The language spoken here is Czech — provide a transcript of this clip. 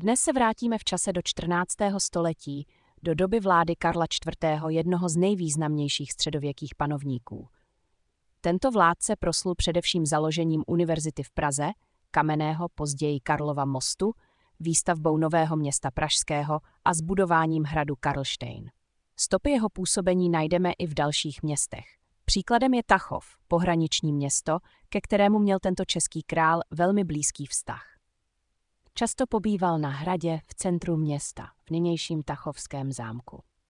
Dnes se vrátíme v čase do 14. století, do doby vlády Karla IV., jednoho z nejvýznamnějších středověkých panovníků. Tento vládce proslul především založením univerzity v Praze, kamenného později Karlova mostu, výstavbou Nového Města pražského a zbudováním hradu Karlštejn. Stopy jeho působení najdeme i v dalších městech. Příkladem je Tachov, pohraniční město, ke kterému měl tento český král velmi blízký vztah. Často pobýval na hradě v centru města, v nynějším tachovském zámku.